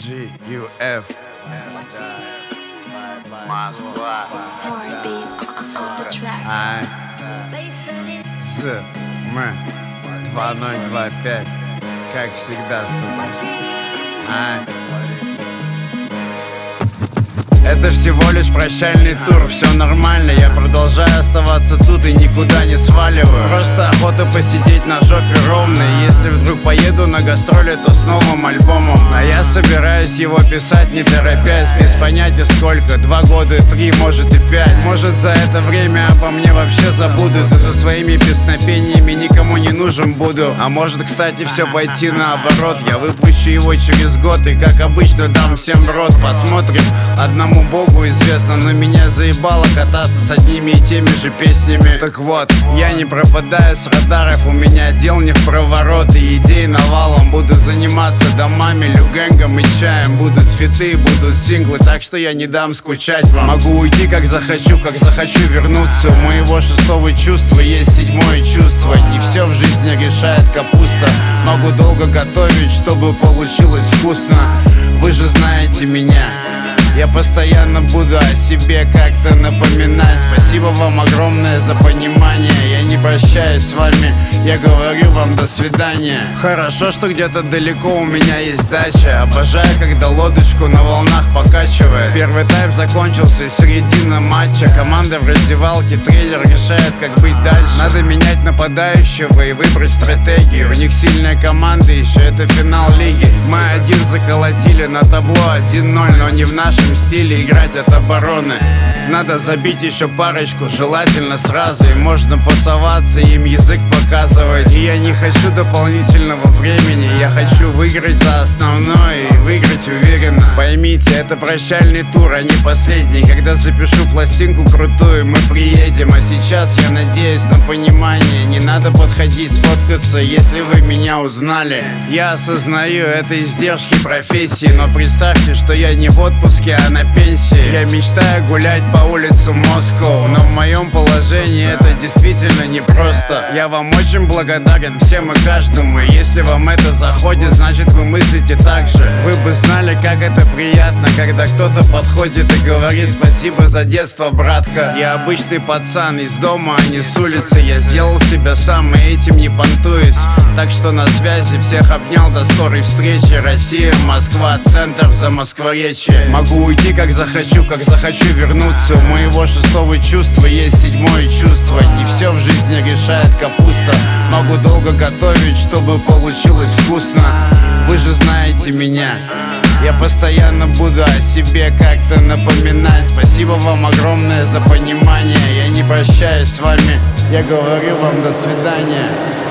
GUF Москва СМ 2025. Как всегда, сука. Это всего лишь прощальный тур, все нормально, я продолжаю оставаться тут и никуда не сваливаю. Просто охота посидеть на жопе ровно, и если вдруг поеду на гастроли, то с новым альбомом. А я собираюсь его писать не торопясь, без понятия сколько, 2 года, 3, может и 5. Может за это время обо мне вообще забудут, и за своими песнопениями никому не нужен буду. А может, кстати, все пойти наоборот, я выпущу его через год и как обычно дам всем в рот. Посмотрим, одному Богу известно, но меня заебало кататься с одними и теми же песнями. Так вот, я не пропадаю с радаров, у меня дел не в проворот, и идей навалом. Буду заниматься домами, люгэнгом и чаем. Будут цветы, будут синглы, так что я не дам скучать вам. Могу уйти как захочу вернуться. У моего 6-го чувства есть 7-е чувство. Не все в жизни решает капуста. Могу долго готовить, чтобы получилось вкусно. Вы же знаете меня, я постоянно буду о себе как-то напоминать. Спасибо вам огромное за понимание. Я не прощаюсь с вами, я говорю вам до свидания. Хорошо, что где-то далеко у меня есть дача. Обожаю, когда лодочку на волнах покачивает. Первый тайм закончился, середина матча. Команда в раздевалке, тренер решает, как быть дальше. Надо менять нападающего и выбрать стратегию. У них сильная команда, еще это финал лиги. Мы 1 заколотили на табло 1-0, но не в нашем стиле играть от обороны. Надо забить еще парочку, желательно сразу. И можно пасоваться, им язык показывать. И я не хочу дополнительного времени, я хочу выиграть за основное и выиграть уверенно. Поймите, это прощальный тур, а не последний. Когда запишу пластинку крутую, мы приедем. А сейчас я надеюсь на понимание. Не надо подходить сфоткаться, если вы меня узнали. Я осознаю, это издержки профессии, но представьте, что я не в отпуске, а на пенсии. Я мечтаю гулять по улицам Москвы, но в моем положении это действительно непросто. Я вам очень благодарен всем и каждому. И если вам это заходит, значит вы мыслите так же. Вы бы знали, как это приятно, когда кто-то подходит и говорит: спасибо за детство, братка. Я обычный пацан из дома, а не с улицы. Я сделал себя сам и этим не понтуюсь. Так что на связи, всех обнял, до скорой встречи. Россия, Москва, центр, Замоскворечье. Могу уйти как захочу вернуться. У моего 6-го чувства есть 7-е чувство. Не все в жизни решает капуста. Могу долго готовить, чтобы получилось вкусно. Вы же знаете меня, я постоянно буду о себе как-то напоминать. Спасибо вам огромное за понимание. Я не прощаюсь с вами, я говорю вам до свидания.